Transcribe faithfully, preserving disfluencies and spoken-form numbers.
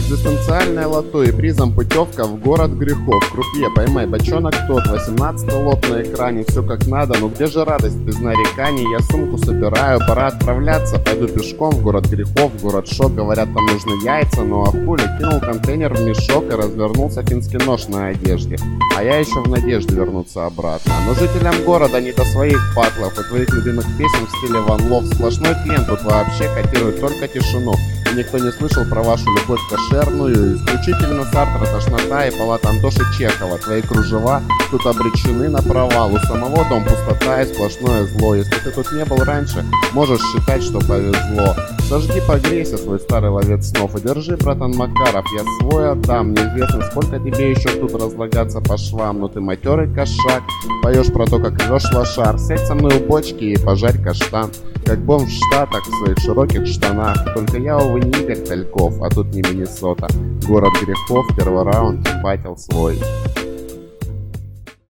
Экзистенциальное лото и призом путевка в город грехов. Крупье, поймай, бочонок тот, восемнадцатый лот на экране, все как надо, но где же радость без нареканий? Я сумку собираю, пора отправляться, пойду пешком в город грехов, в город шок. Говорят, там нужны яйца, ну а хули, кинул контейнер в мешок и развернулся финский нож на одежде. А я еще в надежде вернуться обратно. Но жителям города не до своих батлов и твоих любимых песен в стиле Ван Лов. Сплошной тлен тут вообще котирует только тишину. И никто не слышал про вашу любовь кошерную. Исключительно Сартра, тошнота и палат Антоши Чехова. Твои кружева тут обречены на провал. У самого дом пустота и сплошное зло. Если ты тут не был раньше, можешь считать, что повезло. Сожги, погрейся, свой старый ловец снов. И держи, братан Макаров, я свой отдам. Неизвестно, сколько тебе еще тут разлагаться по швам. Но ты матерый кошак, поешь про то, как рвешь лошар. Сядь со мной у бочки и пожарь каштан. Как бомж в Штатах в своих широких штанах. Только я, увы, не Игорь Тальков, а тут не Миннесота. Город грехов, первый раунд, батил свой.